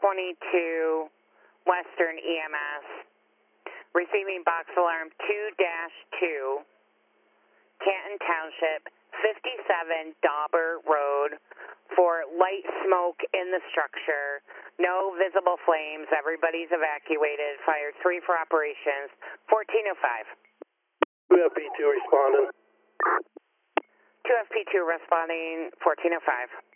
22 Western EMS, receiving box alarm 2-2, Canton Township, 57 Dauber Road, for light smoke in the structure, no visible flames, everybody's evacuated, fired 3 for operations, 1405. 2FP2 responding. 2FP2 responding, 1405.